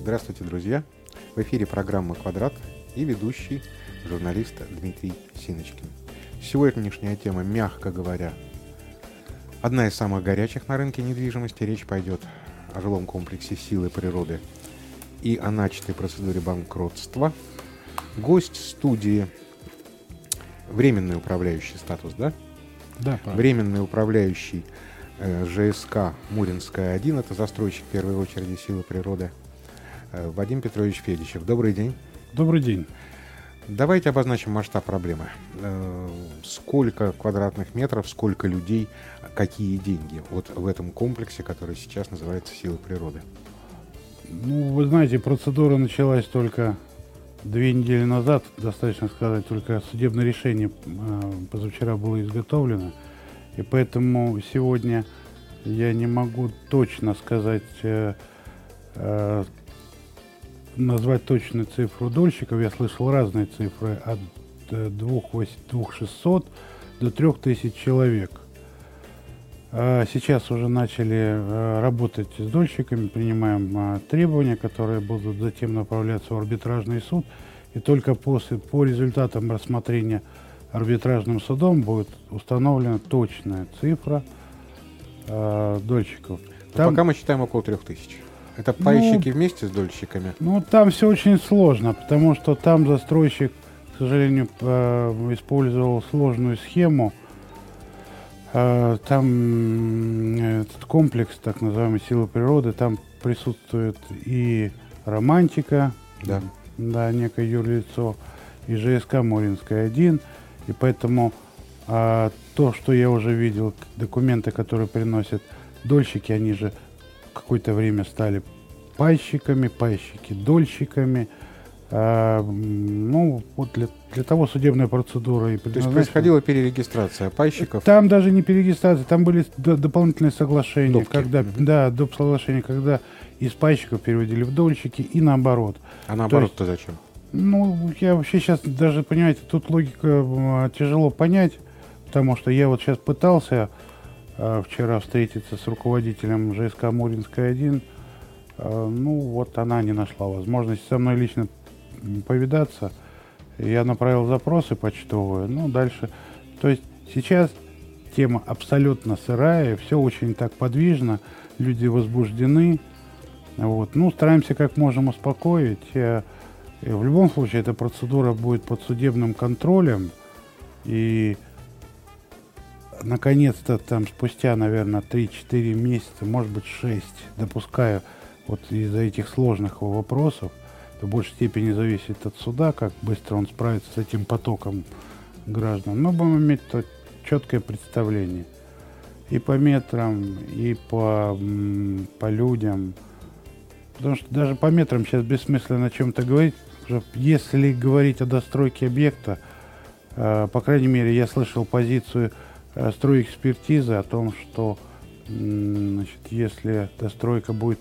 Здравствуйте, друзья! В эфире программа «Квадрат» и ведущий журналист Дмитрий Синочкин. Сегодняшняя тема, мягко говоря, одна из самых горячих на рынке недвижимости. Речь пойдет о жилом комплексе «Силы природы» и о начатой процедуре банкротства. Гость студии — временный управляющий статус, да? Да, правильно. Временный управляющий ЖСК Муринская-1, это застройщик в первой очереди «Силы природы», Вадим Петрович Федичев. Добрый день. Добрый день. Давайте обозначим масштаб проблемы. Сколько квадратных метров, сколько людей, какие деньги вот в этом комплексе, который сейчас называется «Силы природы»? Ну, вы знаете, процедура началась только 2 недели назад, достаточно сказать, только судебное решение позавчера было изготовлено, и поэтому сегодня я не могу точно сказать, назвать точную цифру дольщиков. Я слышал разные цифры, от 2600 до 3000 человек. Сейчас уже начали работать с дольщиками, принимаем требования, которые будут затем направляться в арбитражный суд. И только по результатам рассмотрения арбитражным судом будет установлена точная цифра дольщиков. Пока мы считаем около 3000. Это пайщики вместе с дольщиками? Ну, там все очень сложно, потому что там застройщик, к сожалению, использовал сложную схему. Там этот комплекс, так называемый «Силы природы», там присутствует и романтика, да, некое юрлицо, и ЖСК Муринская-1, и поэтому то, что я уже видел, документы, которые приносят дольщики, они же какое-то время стали пайщиками, пайщики дольщиками. Ну, вот для того судебная процедура и предназначена. То есть происходила перерегистрация пайщиков? Там даже не перерегистрация, там были дополнительные соглашения, когда доп. Соглашения, когда из пайщиков переводили в дольщики и наоборот. А наоборот-то зачем? Ну, я вообще сейчас даже, понимаете, тут логика тяжело понять, потому что я вот сейчас пытался вчера встретиться с руководителем ЖСК Муринская-1. Ну, вот она не нашла возможности со мной лично повидаться. Я направил запросы почтовые. Ну, дальше. То есть сейчас тема абсолютно сырая, все очень так подвижно, люди возбуждены. Вот. Ну, стараемся как можем успокоить. В любом случае, эта процедура будет под судебным контролем. И наконец-то там спустя, наверное, 3-4 месяца, может быть 6, допускаю, вот из-за этих сложных вопросов, в большей степени зависит от суда, как быстро он справится с этим потоком граждан. Мы будем иметь четкое представление и по метрам, и по людям. Потому что даже по метрам сейчас бессмысленно о чем-то говорить. Если говорить о достройке объекта, по крайней мере, я слышал позицию стройэкспертизы о том, что значит, если достройка будет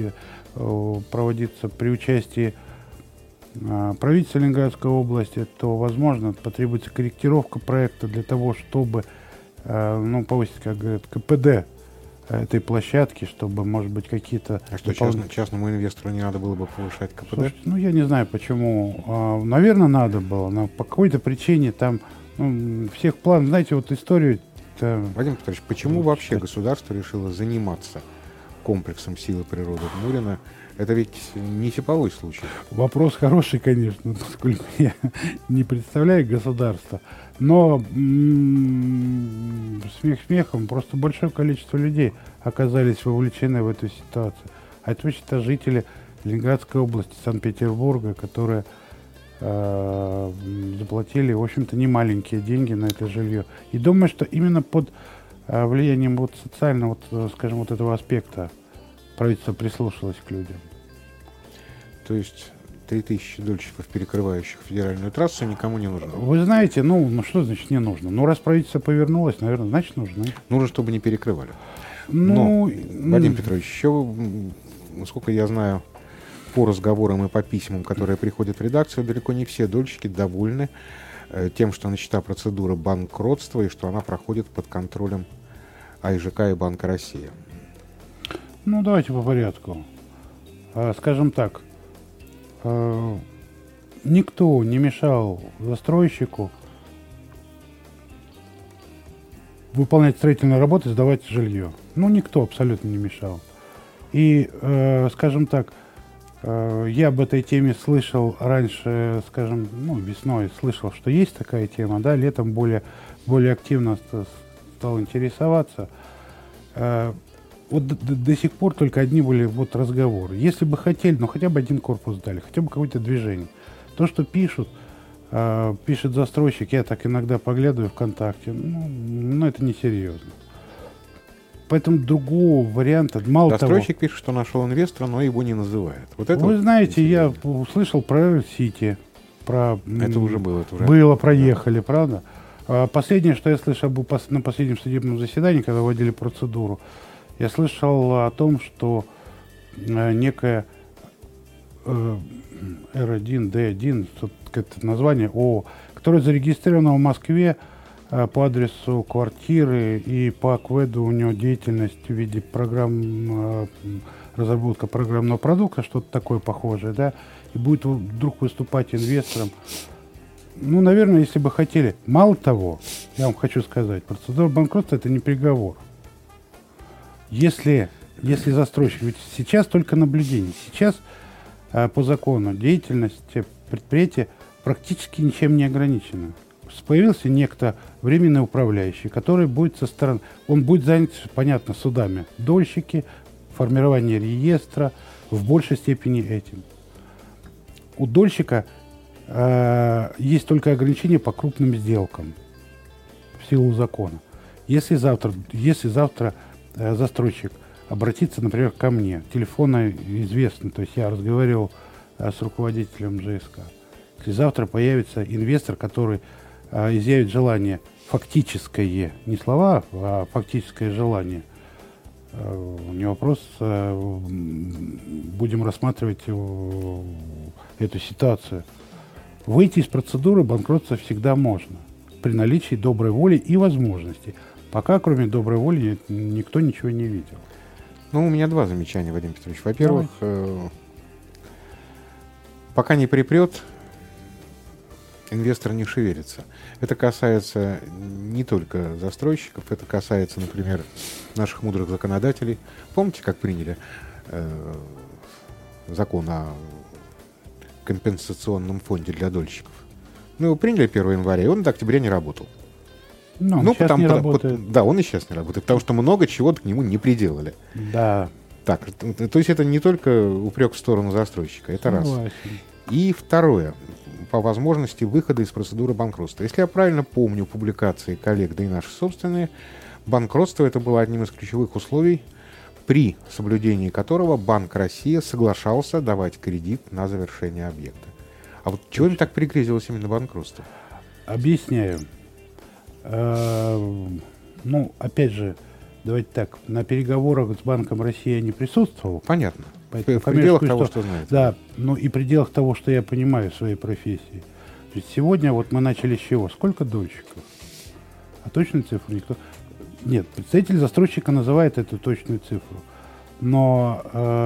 проводиться при участии правительства Ленинградской области, то, возможно, потребуется корректировка проекта для того, чтобы повысить, как говорят, КПД этой площадки, чтобы, может быть, какие-то... А что, частному инвестору не надо было бы повышать КПД? Слушайте, ну, я не знаю, почему. Наверное, надо было, но по какой-то причине там всех планов, знаете, вот историю... Вадим Петрович, почему вообще государство решило заниматься комплексом «Силы природы» в Мурино? Это ведь не типовой случай. Вопрос хороший, конечно, насколько я не представляю государство. Но смех смехом, просто большое количество людей оказались вовлечены в эту ситуацию. А это вообще-то жители Ленинградской области, Санкт-Петербурга, которые заплатили, в общем-то, немаленькие деньги на это жилье. И думаю, что именно под влиянием вот социального, скажем, вот этого аспекта правительство прислушалось к людям. То есть 3000 дольщиков, перекрывающих федеральную трассу, никому не нужно? Вы знаете, ну что значит не нужно? Ну, раз правительство повернулось, наверное, значит нужно. Нужно, чтобы не перекрывали. Но, Вадим Петрович, еще, насколько я знаю, по разговорам и по письмам, которые приходят в редакцию, далеко не все дольщики довольны тем, что начата процедура банкротства и что она проходит под контролем АИЖК и Банка России. Ну, давайте по порядку. Скажем так, никто не мешал застройщику выполнять строительные работы, сдавать жилье. Ну, никто абсолютно не мешал. И, скажем так, я об этой теме слышал раньше, скажем, весной слышал, что есть такая тема, да, летом более активно стал интересоваться. Вот до сих пор только одни были вот разговоры. Если бы хотели, хотя бы один корпус дали, хотя бы какое-то движение. То, что пишет застройщик, я так иногда поглядываю ВКонтакте, это несерьезно. Поэтому другого варианта, мало того... Застройщик пишет, что нашел инвестора, но его не называет. Вот это Вы знаете, я услышал про Сити. Это уже было. Проехали, да. Правда? Последнее, что я слышал на последнем судебном заседании, когда вводили процедуру, я слышал о том, что некая R1, D1, это название ООО, которое зарегистрировано в Москве по адресу квартиры, и по АКВЭДу у него деятельность в виде программ, разработка программного продукта, что-то такое похожее, да, и будет вдруг выступать инвестором. Наверное, если бы хотели. Мало того, я вам хочу сказать, процедура банкротства – это не приговор. Если застройщик, ведь сейчас только наблюдение, сейчас по закону деятельность предприятия практически ничем не ограничена. Появился некто временный управляющий, который будет он будет занят, понятно, судами, дольщики, формирование реестра, в большей степени этим. У дольщика есть только ограничения по крупным сделкам в силу закона. Если завтра застройщик обратиться, например, ко мне, телефонно известно, то есть я разговаривал с руководителем ЖСК. Если завтра появится инвестор, который изъявит желание фактическое, не слова, а фактическое желание, не вопрос, будем рассматривать эту ситуацию. Выйти из процедуры банкротства всегда можно, при наличии доброй воли и возможности. Пока, кроме доброй воли, никто ничего не видел. У меня два замечания, Вадим Петрович. Во-первых, пока не припрет, инвестор не шевелится. Это касается не только застройщиков, это касается, например, наших мудрых законодателей. Помните, как приняли закон о компенсационном фонде для дольщиков? Его приняли 1 января, и он до октября не работал. Он и сейчас не работает. Да, он и сейчас не работает, потому что много чего к нему не приделали. Да. Так, то есть это не только упрек в сторону застройщика, это раз. И второе, по возможности выхода из процедуры банкротства. Если я правильно помню публикации коллег, да и наши собственные, банкротство это было одним из ключевых условий, при соблюдении которого Банк России соглашался давать кредит на завершение объекта. А вот чего им так пригрезилось именно банкротство? Объясняю. Опять же, давайте так, на переговорах с Банком России я не присутствовал. Понятно. В пределах того, что знаете. Да, и в пределах того, что я понимаю в своей профессии. Ведь сегодня мы начали с чего? Сколько дольщиков? А точную цифру никто... Нет, представитель застройщика называет эту точную цифру. Но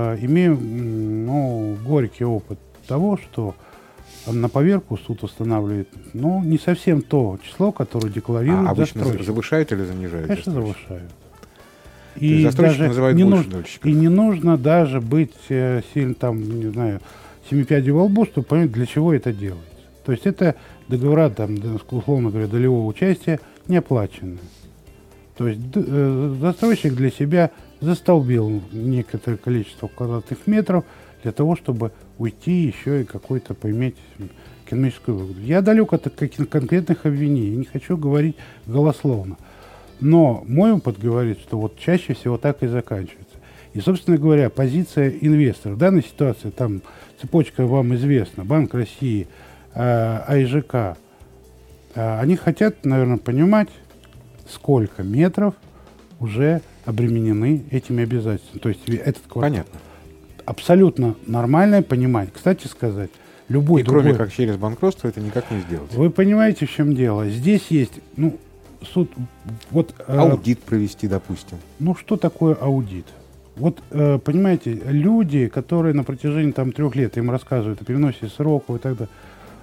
имею горький опыт того, что на поверку суд устанавливает, не совсем то число, которое декларирует обычно застройщик. Завышают или занижают? Конечно, завышают. И застройщик называют больше дольщиков. И не нужно даже быть сильно семи пядей во лбу, чтобы понять, для чего это делается. То есть это договора, условно говоря, долевого участия не оплаченные. То есть застройщик для себя застолбил некоторое количество квадратных метров для того, чтобы уйти еще и какой-то поиметь экономическую выгоду. Я далек от конкретных обвинений, не хочу говорить голословно. Но мой опыт говорит, что чаще всего так и заканчивается. И, собственно говоря, позиция инвестора. В данной ситуации, цепочка вам известна, Банк России, АИЖК, они хотят, наверное, понимать, сколько метров уже обременены этими обязательствами. То есть этот квартал. Понятно. Абсолютно нормальное понимание. Кстати сказать, любой другой... кроме как через банкротство это никак не сделать. Вы понимаете, в чем дело? Здесь есть, суд... Аудит провести, допустим. Что такое аудит? Вот, понимаете, люди, которые на протяжении там 3 лет им рассказывают о переносе сроков и так далее,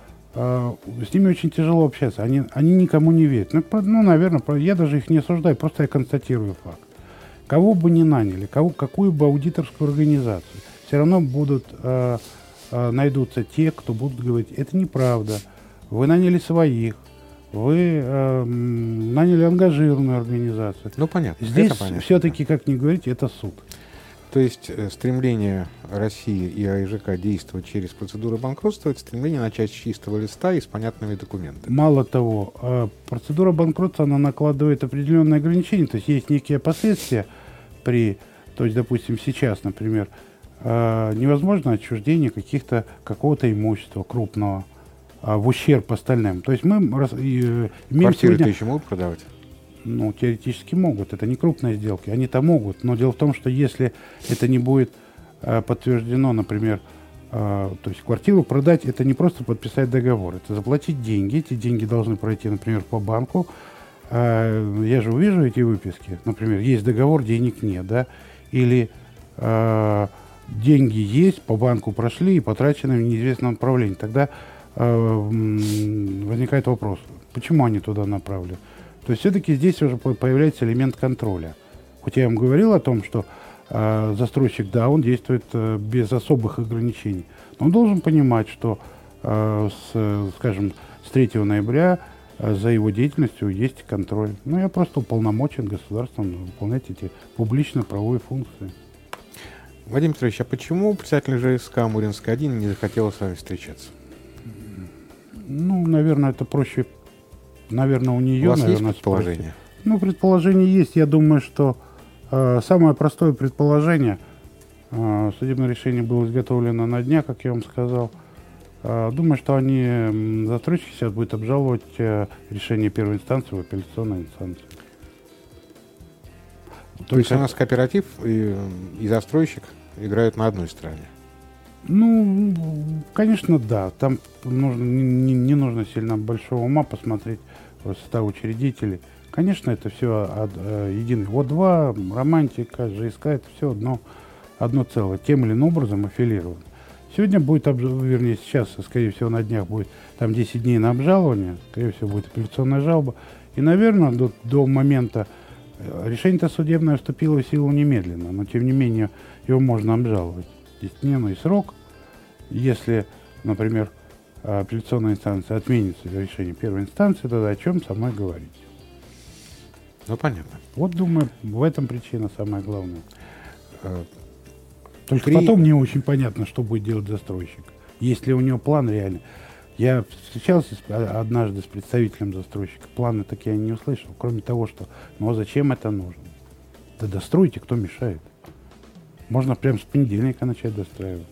с ними очень тяжело общаться. Они никому не верят. Наверное, я даже их не осуждаю, просто я констатирую факт. Кого бы ни наняли, какую бы аудиторскую организацию, все равно найдутся те, кто будут говорить, это неправда, вы наняли своих, вы наняли ангажированную организацию. Ну, понятно. Здесь понятно. все-таки, как ни говорите, это суд. То есть стремление России и АИЖК действовать через процедуру банкротства — это стремление начать с чистого листа и с понятными документами. Мало того, процедура банкротства, она накладывает определенные ограничения, то есть есть некие последствия то есть, допустим, сейчас, например, невозможно отчуждение какого-то имущества крупного в ущерб остальным. То есть мы имеем Квартиры-то еще могут продавать? Ну, теоретически могут. Это не крупные сделки. Они-то могут. Но дело в том, что если это не будет подтверждено, например, то есть квартиру продать, это не просто подписать договор. Это заплатить деньги. Эти деньги должны пройти, например, по банку. Я же увижу эти выписки. Например, есть договор, денег нет, да? Или деньги есть, по банку прошли и потрачены в неизвестном направлении. Тогда возникает вопрос, почему они туда направили? То есть все-таки здесь уже появляется элемент контроля. Хоть я вам говорил о том, что застройщик, да, он действует без особых ограничений. Но он должен понимать, что, скажем, с 3 ноября за его деятельностью есть контроль. Ну, я просто уполномочен государством выполнять эти публично-правовые функции. Владимир Петрович, а почему председатель ЖСК Муринск-1 не захотел с вами встречаться? Ну, наверное, это проще. Наверное, у нее, у вас наверное, есть предположение? Ну, предположение есть. Я думаю, что самое простое предположение, судебное решение было изготовлено на днях, как я вам сказал. Думаю, что застройщики сейчас будут обжаловать решение первой инстанции в апелляционной инстанции. То есть у нас кооператив и застройщик играют на одной стороне? Ну, конечно, да. Там не нужно сильно большого ума посмотреть в состав учредителей. Конечно, это все единый. ОД2, романтика, ЖСК, это все одно целое. Тем или иным образом аффилировано. Сегодня будет, сейчас, скорее всего, на днях будет там 10 дней на обжалование, скорее всего, будет апелляционная жалоба. И, наверное, до момента решение-то судебное вступило в силу немедленно, но, тем не менее, его можно обжаловать. 10-дневный срок. Если, например, апелляционная инстанция отменит решение первой инстанции, тогда о чем со мной говорить? Ну, понятно. Вот, думаю, в этом причина самая главная. Только При- потом не очень понятно, что будет делать застройщик. Есть ли у него план реально. Я встречался однажды с представителем застройщика. Планы такие я не услышал. Кроме того, что ну а зачем это нужно? Да достройте, кто мешает. Можно прямо с понедельника начать достраивать.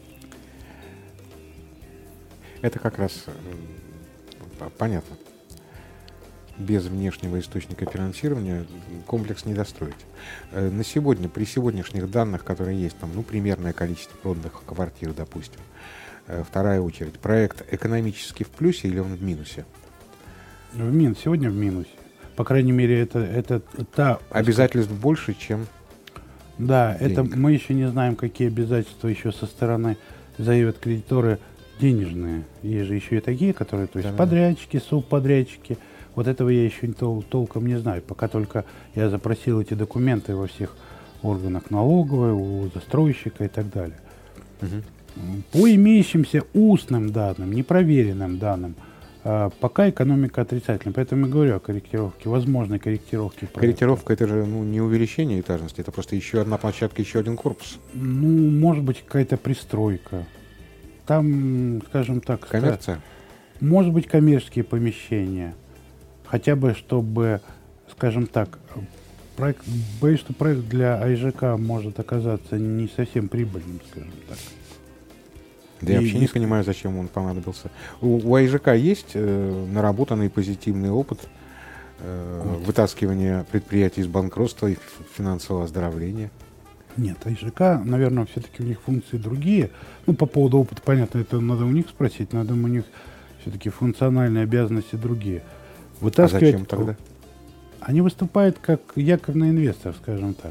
Это как раз понятно. Без внешнего источника финансирования комплекс не достроить. На сегодня, при сегодняшних данных, которые есть, там, примерное количество проданных квартир, допустим, вторая очередь, проект экономически в плюсе или он в минусе? Сегодня в минусе. По крайней мере, это та... Обязательств больше, чем... Да, денег. это мы еще не знаем, какие обязательства еще со стороны заявят кредиторы денежные. Есть же еще и такие, которые, то есть подрядчики, субподрядчики. Вот этого я еще толком не знаю. Пока только я запросил эти документы во всех органах налоговой, у застройщика и так далее. Угу. По имеющимся устным данным, непроверенным данным, пока экономика отрицательная. Поэтому я говорю о корректировке, возможной корректировке. Корректировка — это же не увеличение этажности, это просто еще одна площадка, еще один корпус. Ну, может быть, какая-то пристройка. Там, скажем так... Коммерция? Может быть, коммерческие помещения. Хотя бы, чтобы, скажем так, боюсь, что проект для АИЖК может оказаться не совсем прибыльным, скажем так. Да я вообще не понимаю, зачем он понадобился. У АИЖК есть наработанный позитивный опыт вытаскивания предприятий из банкротства и финансового оздоровления? Нет, АИЖК, наверное, все-таки у них функции другие. Ну, по поводу опыта, понятно, это надо у них спросить, но я думаю, у них все-таки функциональные обязанности другие. А зачем тогда? Они выступают как якорный инвестор, скажем так.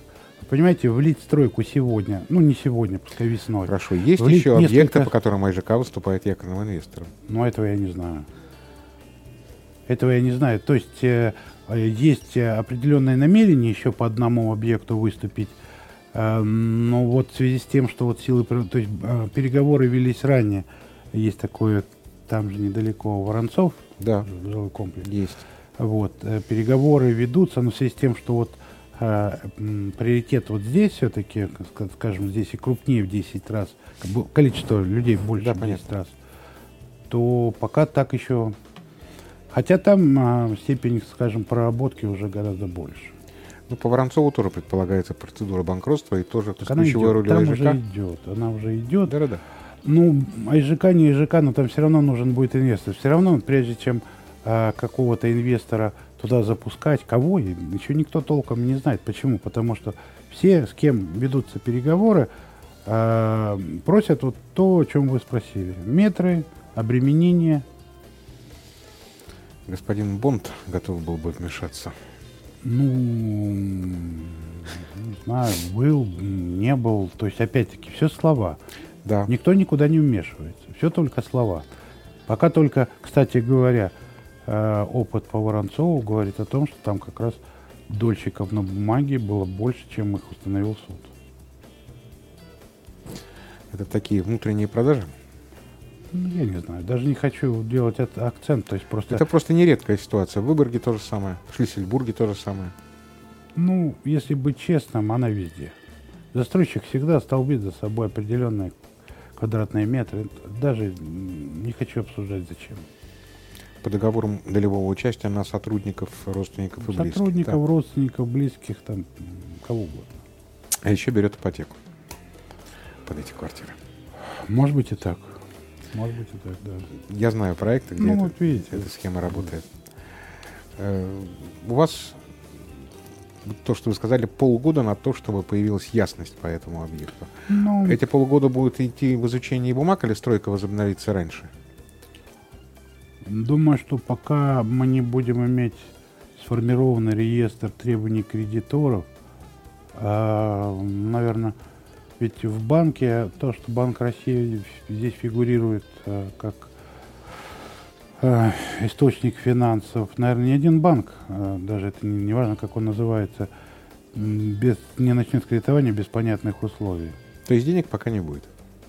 понимаете, влить стройку сегодня, ну не сегодня, пускай весной. Хорошо, есть влить еще объекты, несколько... по которым АЖК выступает якорным инвестором? Ну, этого я не знаю. Этого я не знаю. То есть есть определенное намерение еще по одному объекту выступить. Но вот в связи с тем, что вот силы, то есть переговоры велись ранее, есть такое, там же недалеко Воронцов, Да, жилой комплекс. есть. Вот, переговоры ведутся, но в связи с тем, что вот приоритет вот здесь все-таки, скажем, здесь и крупнее в 10 раз, количество людей больше, Да, в 10 понятно. раз, то пока так еще... Хотя там степень, скажем, проработки уже гораздо больше. Ну, по Воронцову тоже предполагается процедура банкротства и тоже Так она ключевой идет, роль там АЖК. уже идет, она уже идет. Да-да-да. Ну, АЖК, не АЖК, но там все равно нужен будет инвестор. Все равно, прежде чем какого-то инвестора туда запускать, кого, еще никто толком не знает. Почему? Потому что все, с кем ведутся переговоры, просят вот то, о чем вы спросили. Метры, обременение. Господин Бонд готов был бы вмешаться. Ну, не знаю, был, не был. То есть, опять-таки, все слова. Да. Никто никуда не вмешивается. Все только слова. Пока только, кстати говоря, опыт по Воронцову говорит о том, что там как раз дольщиков на бумаге было больше, чем их установил суд. Это такие внутренние продажи? Ну, я не знаю, даже не хочу делать акцент. То есть просто, Это просто нередкая ситуация. В Выборге то же самое, в Шлиссельбурге то же самое. ну, если быть честным, она везде. Застройщик всегда столбит за собой определенные квадратные метры. Даже не хочу обсуждать, зачем. По договорам долевого участия на сотрудников, родственников и близких. Сотрудников, Да. родственников, близких, там, кого угодно. А еще берет ипотеку под эти квартиры. Может быть и так. Может быть и так, да. Я знаю проекты, где Ну, это- вот видите. эта схема работает. У вас, то, что вы сказали, полгода на то, чтобы появилась ясность по этому объекту. Ну, Эти полгода будут идти в изучение бумаг или стройка возобновится раньше? думаю, что пока мы не будем иметь сформированный реестр требований кредиторов, наверное, ведь в банке, то, что Банк России здесь фигурирует как источник финансов, наверное, не один банк, даже это не важно, как он называется, не начнет кредитование без понятных условий. То есть денег пока не будет?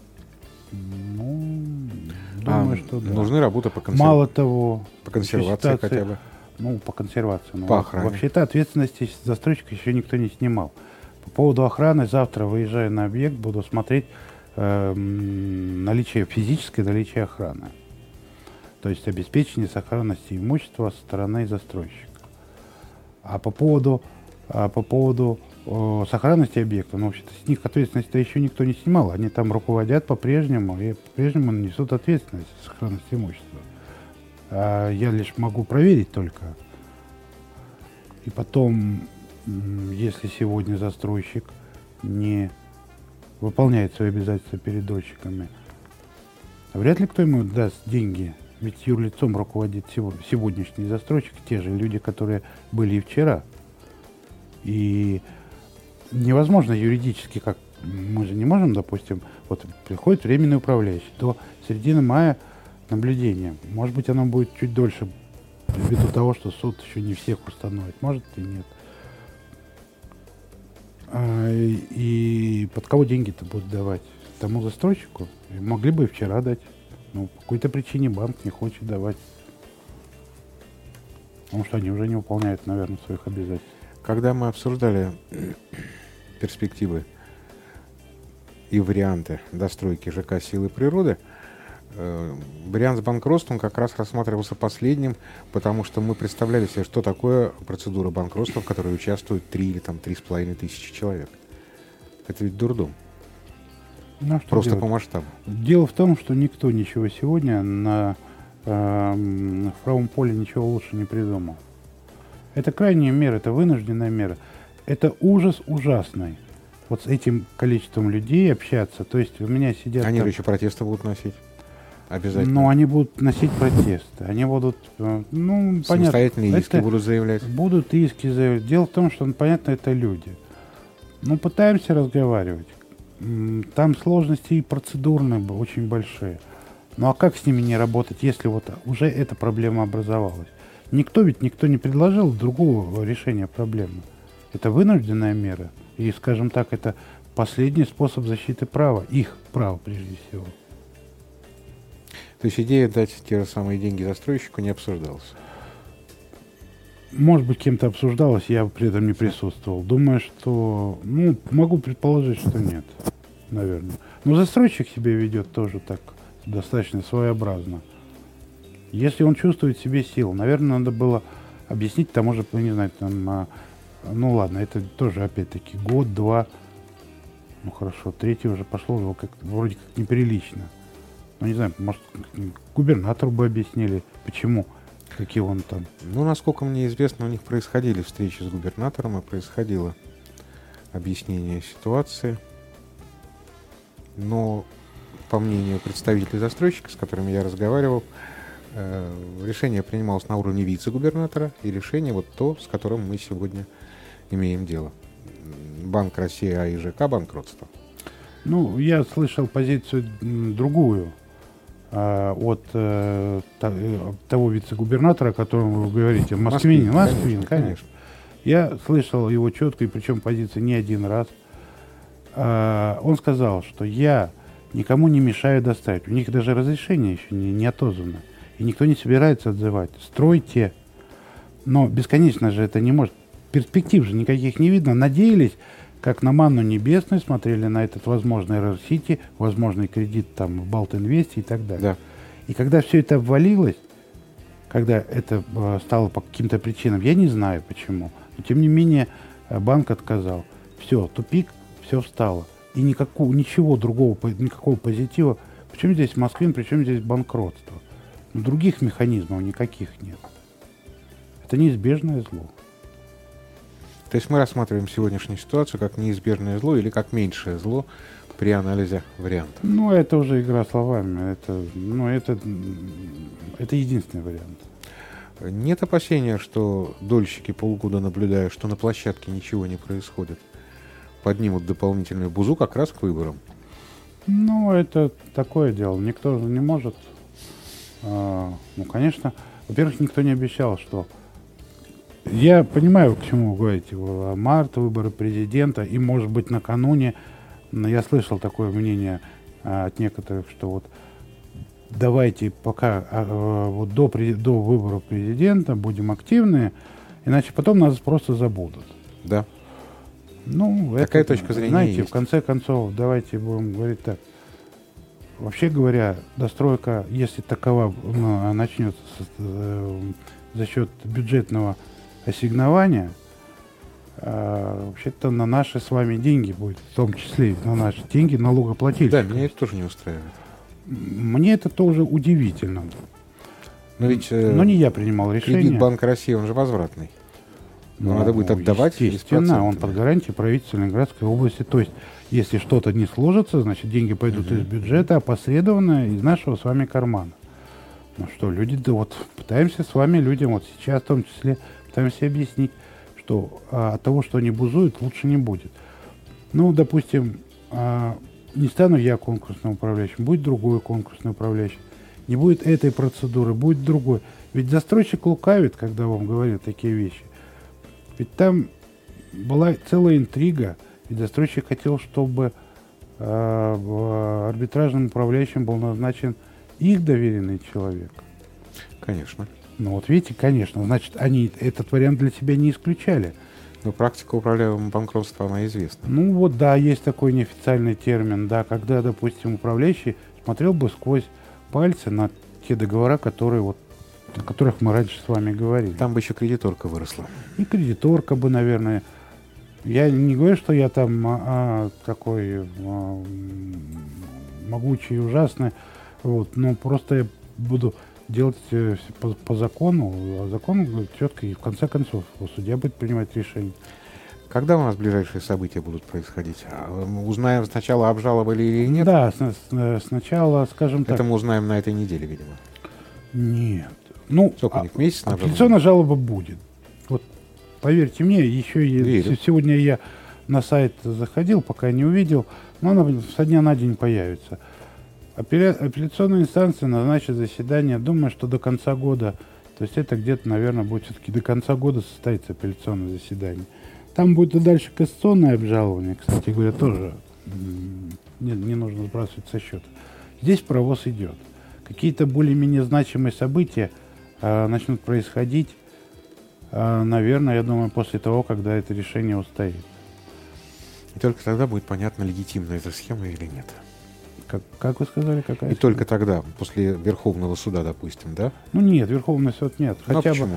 Ну, думаю, что да. Нужны работы по, Мало того, по консервации ситуация- хотя бы. Ну, по консервации. Ну, По охране. Вообще-то ответственности застройщика еще никто не снимал. По поводу охраны, завтра, выезжая на объект, буду смотреть наличие, физическое наличие охраны. То есть обеспечение сохранности имущества со стороны застройщика. А по поводу сохранности объекта, ну, вообще-то с них ответственность-то еще никто не снимал. Они там руководят по-прежнему и по-прежнему несут ответственность за сохранность имущества. А я лишь могу проверить только. И потом, если сегодня застройщик не выполняет свои обязательства перед дольщиками, вряд ли кто ему даст деньги. Ведь юрлицом руководит сегодняшний застройщик, те же люди, которые были и вчера. И невозможно юридически, как мы же не можем, допустим, вот приходит временный управляющий, до середины мая наблюдение. Может быть, оно будет чуть дольше, ввиду того, что суд еще не всех установит. Может и нет. И под кого деньги-то будут давать? Тому застройщику? И могли бы и вчера дать. Но по какой-то причине банк не хочет давать. Потому что они уже не выполняют, наверное, своих обязательств. Когда мы обсуждали перспективы и варианты достройки ЖК «Силы природы», вариант с банкротством как раз рассматривался последним, потому что мы представляли себе, что такое процедура банкротства, в которой участвуют 3 или там 3,5 тысячи человек. Это ведь дурдом. Ну, а что Просто делать? по масштабу. Дело в том, что никто ничего сегодня в правом поле ничего лучше не придумал. Это крайняя мера, это вынужденная мера. Это ужас ужасный. Вот с этим количеством людей общаться. То есть у меня сидят... Они там- же еще протесты будут носить. Обязательно. Но они будут носить протесты. Они будут, ну, понятно. Самостоятельные иски это будут заявлять. будут иски заявлять. Дело в том, что, понятно, это люди. Ну, пытаемся разговаривать. Там сложности и процедурные очень большие. Ну а как с ними не работать, если вот уже эта проблема образовалась? Никто не предложил другого решения проблемы. Это вынужденная мера. И, скажем так, это последний способ защиты права. Их права, прежде всего. То есть идея дать те же самые деньги застройщику не обсуждалась? Может быть, кем-то обсуждалось, я при этом не присутствовал. Думаю, что... Ну, могу предположить, что нет, наверное. Но застройщик себя ведет тоже так достаточно своеобразно. Если он чувствует в себе силу, наверное, надо было объяснить тому же, не знаю, там... ну, ладно, это тоже, опять-таки, год-два. Ну, хорошо, третий уже пошло, вроде как неприлично. Ну, не знаю, может, губернатору бы объяснили, почему... Какие он там? Ну, насколько мне известно, у них происходили встречи с губернатором, и происходило объяснение ситуации. Но, по мнению представителей застройщика, с которыми я разговаривал, решение принималось на уровне вице-губернатора, и решение вот то, с которым мы сегодня имеем дело. Банк России АИЖК банкротство. Ну, я слышал позицию другую. От того вице-губернатора, о котором вы говорите, Москвин, конечно. Я слышал его четко, и причем позицию не один раз. Он сказал, что я никому не мешаю доставить. У них даже разрешение еще не отозвано. И никто не собирается отзывать. Стройте. Но бесконечно же это не может. Перспектив же никаких не видно. Надеялись, как на манну небесную, смотрели на этот возможный РР-Сити, возможный кредит там в Балтинвесте и так далее. Да. И когда все это обвалилось, когда это стало по каким-то причинам, я не знаю почему, но тем не менее банк отказал. Все, тупик, все встало. И ничего другого, никакого позитива. Причем здесь Москвин, причем здесь банкротство. Но других механизмов никаких нет. Это неизбежное зло. То есть мы рассматриваем сегодняшнюю ситуацию как неизбежное зло или как меньшее зло при анализе вариантов. Ну, это уже игра словами. Это единственный вариант. Нет опасения, что дольщики, полгода наблюдая, что на площадке ничего не происходит, поднимут дополнительную бузу как раз к выборам? Ну, это такое дело. Никто же не может. Ну, конечно, во-первых, никто не обещал, что... Я понимаю, к чему вы говорите. Март, выборы президента, и, может быть, накануне, я слышал такое мнение от некоторых, что вот давайте пока вот до выборов президента будем активны, иначе потом нас просто забудут. Да. Ну, такая точка зрения знаете, есть. В конце концов, давайте будем говорить так. Вообще говоря, достройка, если такова начнется за счет бюджетного ассигнования, вообще-то на наши с вами деньги будет, в том числе и на наши деньги налогоплательщиков. Да, меня это тоже не устраивает. Мне это тоже удивительно. Но не я принимал решение. Кредит Банка России, он же возвратный. Но надо будет отдавать. Естественно, он под гарантией правительства Ленинградской области. То есть, если что-то не сложится, значит, деньги пойдут из бюджета, опосредованно из нашего с вами кармана. Ну что, люди, да вот пытаемся с вами людям, вот сейчас в том числе, пытаемся объяснить, что от того, что они бузуют, лучше не будет. Ну, допустим, не стану я конкурсным управляющим, будет другой конкурсный управляющий. Не будет этой процедуры, будет другой. Ведь застройщик лукавит, когда вам говорят такие вещи. Ведь там была целая интрига, и застройщик хотел, чтобы арбитражным управляющим был назначен их доверенный человек. Конечно. Ну вот видите, конечно, значит, они этот вариант для себя не исключали. Но практика управляемого банкротства, она известна. Ну вот да, есть такой неофициальный термин, да, когда, допустим, управляющий смотрел бы сквозь пальцы на те договора, о которых мы раньше с вами говорили. Там бы еще кредиторка выросла. И кредиторка бы, наверное. Я не говорю, что я там такой могучий и ужасный, вот, но просто я буду делать по закону, а закон четко, и в конце концов судья будет принимать решение. Когда у нас ближайшие события будут происходить? Узнаем сначала, обжаловали или нет? Да, сначала, скажем так. Это мы узнаем на этой неделе, видимо. Нет. Ну, сколько у них, месяц на апелляционная жалоба будет. Вот, поверьте мне, еще сегодня я на сайт заходил, пока не увидел, но она со дня на день появится. Апелляционная инстанция назначит заседание, думаю, что до конца года, то есть это где-то, наверное, будет все-таки до конца года состоится апелляционное заседание. Там будет и дальше кассационное обжалование, кстати говоря, тоже не нужно сбрасывать со счета. Здесь паровоз идет. Какие-то более-менее значимые события начнут происходить, наверное, я думаю, после того, когда это решение устоит. И только тогда будет понятно, легитимна эта схема или нет. Как вы сказали, какая И только тогда, после Верховного суда, допустим, да? Ну нет, Верховный суд нет. Хотя почему?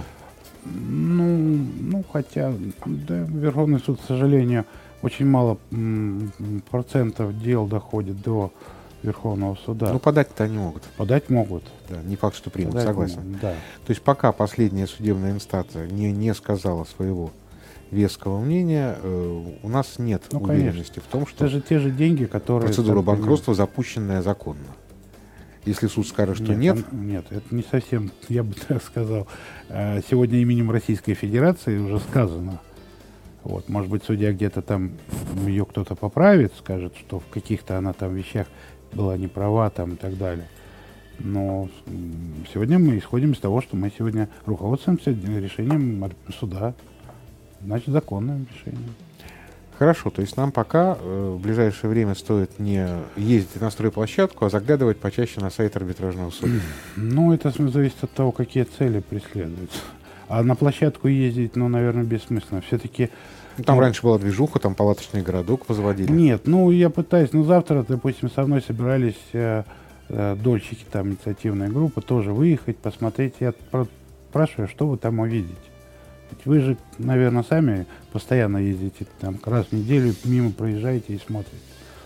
Хотя, да, Верховный суд, к сожалению, очень мало процентов дел доходит до Верховного суда. Ну, подать-то они могут. Подать могут. Да, не факт, что примут, Подать согласен. могут, да. То есть пока последняя судебная инстанция не сказала своего веского мнения, у нас нет уверенности в том, что это же те же деньги, которые... процедура банкротства запущенная законно. Если суд скажет, что нет... Нет, это не совсем, я бы так сказал. Сегодня именем Российской Федерации уже сказано. Вот, может быть, судья где-то там ее кто-то поправит, скажет, что в каких-то она там вещах была не права там и так далее. Но сегодня мы исходим из того, что мы сегодня руководствуемся решением суда. Значит, законным решением. Хорошо, то есть нам пока в ближайшее время стоит не ездить на стройплощадку, а заглядывать почаще на сайт арбитражного суда. Ну, это зависит от того, какие цели преследуются. А на площадку ездить, наверное, бессмысленно. Все-таки... Там раньше была движуха, там палаточный городок возводили. Нет, я пытаюсь... завтра, допустим, со мной собирались дольщики, там, инициативная группа, тоже выехать, посмотреть. Я спрашиваю, что вы там увидите. Ведь вы же, наверное, сами постоянно ездите, там, раз в неделю мимо проезжаете и смотрите.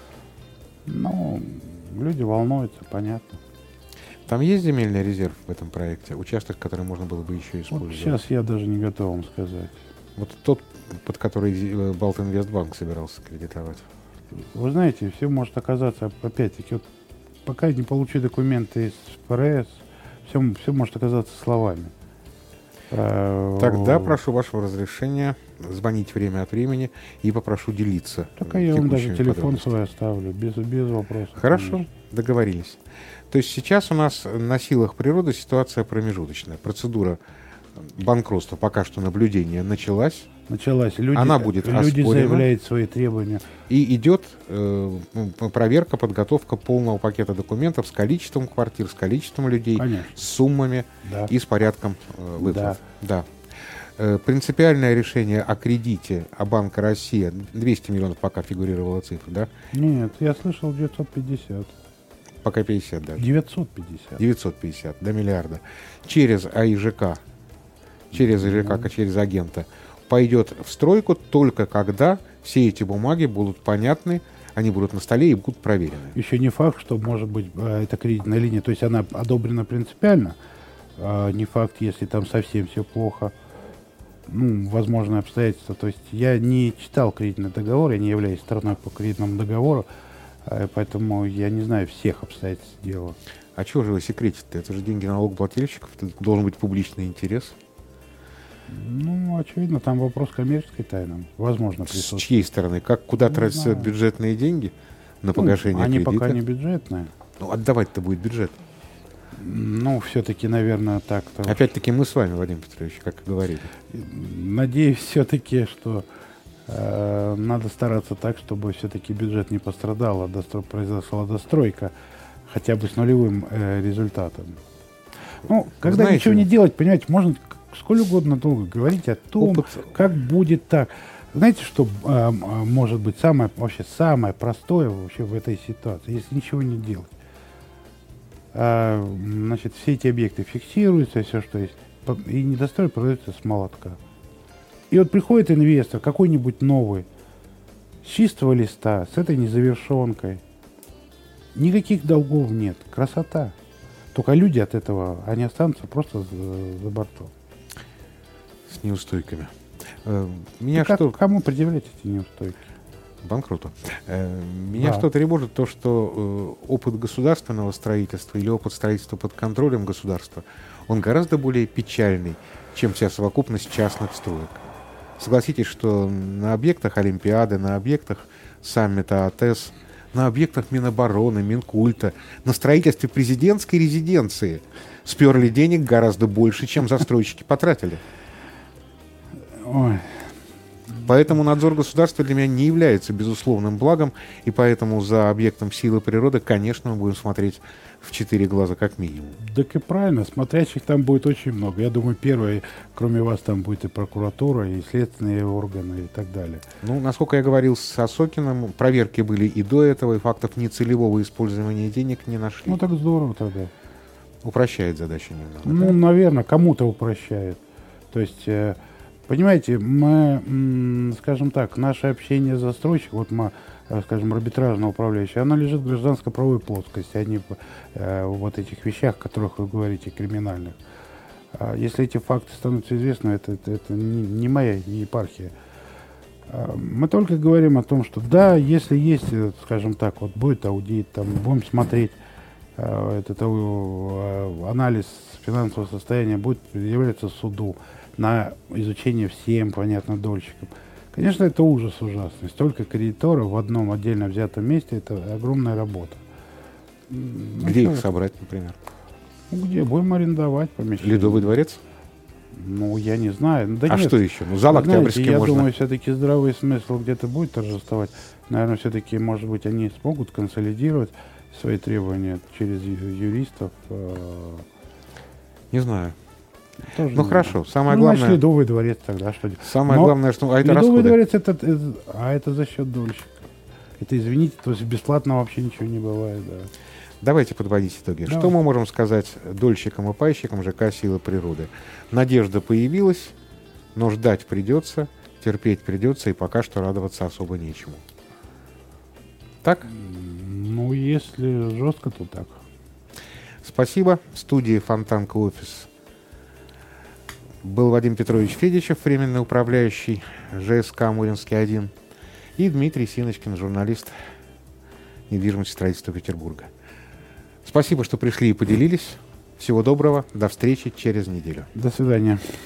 Люди волнуются, понятно. Там есть земельный резерв в этом проекте? Участок, который можно было бы еще использовать? Сейчас я даже не готов вам сказать. Вот тот, под который Балтинвестбанк собирался кредитовать. Вы знаете, все может оказаться, опять-таки, пока я не получу документы из ФРС, все может оказаться словами. Тогда прошу вашего разрешения звонить время от времени и попрошу делиться. Так я вам даже телефон свой оставлю, без вопросов. Хорошо, конечно. Договорились. То есть сейчас у нас на силах природы ситуация промежуточная. Процедура банкротства, пока что наблюдение началась. Она будет люди оспорена. Заявляют свои требования. И идет проверка, подготовка полного пакета документов с количеством квартир, с количеством людей, Конечно. с суммами и с порядком выплат. Да. Принципиальное решение о кредите, о Банка России, 200 миллионов пока фигурировала цифра, да? Нет, я слышал 950. Пока 50 даже. 950. 950, до миллиарда. Через АИЖК, через агента, пойдет в стройку только когда все эти бумаги будут понятны, они будут на столе и будут проверены. Еще не факт, что может быть эта кредитная линия, то есть она одобрена принципиально, не факт, если там совсем все плохо, возможные обстоятельства. То есть я не читал кредитный договор, я не являюсь стороной по кредитному договору, поэтому я не знаю всех обстоятельств дела. А чего же вы секретите-то? Это же деньги налогоплательщиков, это должен быть публичный интерес. Очевидно, там вопрос коммерческой тайны. Возможно, присутствует. С чьей стороны? Куда тратятся бюджетные деньги на погашение они кредита? Пока не бюджетные. Отдавать-то будет бюджет. Все-таки, наверное, так-то. Опять-таки мы с вами, Владимир Петрович, как и говорили. Надеюсь все-таки, что надо стараться так, чтобы все-таки бюджет не пострадал, а произошла достройка хотя бы с нулевым результатом. Когда знаете, ничего не делать, понимаете, можно сколь угодно долго говорить о том, как будет так. Знаете, что может быть самое простое вообще в этой ситуации, если ничего не делать? Все эти объекты фиксируются, все, что есть, и недострой продается с молотка. И вот приходит инвестор, какой-нибудь новый, с чистого листа, с этой незавершенкой. Никаких долгов нет. Красота. Только люди от этого, они останутся просто за бортом. С неустойками. Кому предъявлять эти неустойки? Банкроту. Меня что тревожит то, что опыт государственного строительства или опыт строительства под контролем государства, он гораздо более печальный, чем вся совокупность частных строек. Согласитесь, что на объектах Олимпиады, на объектах саммита АТЭС, на объектах Минобороны, Минкульта, на строительстве президентской резиденции сперли денег гораздо больше, чем застройщики потратили. Ой. Поэтому надзор государства для меня не является безусловным благом, и поэтому за объектом силы природы, конечно, мы будем смотреть в 4 глаза как минимум. Так и правильно, смотрящих там будет очень много. Я думаю, первое, кроме вас, там будет и прокуратура, и следственные органы, и так далее. Ну, насколько я говорил с Осокиным, проверки были и до этого, и фактов нецелевого использования денег не нашли. Ну, так здорово тогда. Упрощает задачу немного. Ну, да? наверное, кому-то упрощает. То есть, понимаете, мы, скажем так, наше общение с застройщиком, вот мы, скажем, арбитражное управляющее, оно лежит в гражданско-правовой плоскости, а не в вот этих вещах, о которых вы говорите, криминальных. Если эти факты становятся известны, это не моя не епархия. Мы только говорим о том, что да, если есть, скажем так, вот будет аудит, там будем смотреть, этот анализ финансового состояния будет предъявляться суду на изучение всем, понятно, дольщикам. Конечно, это ужас ужасный. Столько кредиторов в одном отдельно взятом месте, это огромная работа. Где их собрать, например? Ну, где? Будем арендовать помещение. Ледовый дворец? Ну, я не знаю. Да а нет. что еще? Ну, зал Октябрьский я можно. думаю, все-таки здравый смысл где-то будет торжествовать. Наверное, все-таки, может быть, они смогут консолидировать свои требования через юристов. Не знаю. Тоже Ну не хорошо, знаю. самое Ну, главное. значит, Ледовый дворец тогда что делать? Самое главное, что это Ледовый расходы. дворец это за счет дольщика. Это, извините, то есть бесплатно вообще ничего не бывает, да. Давайте подводить итоги. Давай. Что мы можем сказать дольщикам и пайщикам ЖК «Силы природы»? Надежда появилась, но ждать придется, терпеть придется, и пока что радоваться особо нечему. Так? Ну, если жестко, то так. Спасибо. В студии «Фонтанка Офис» был Вадим Петрович Федичев, временный управляющий ЖСК «Муринский-1», и Дмитрий Синочкин, журналист недвижимости строительства Петербурга. Спасибо, что пришли и поделились. Всего доброго. До встречи через неделю. До свидания.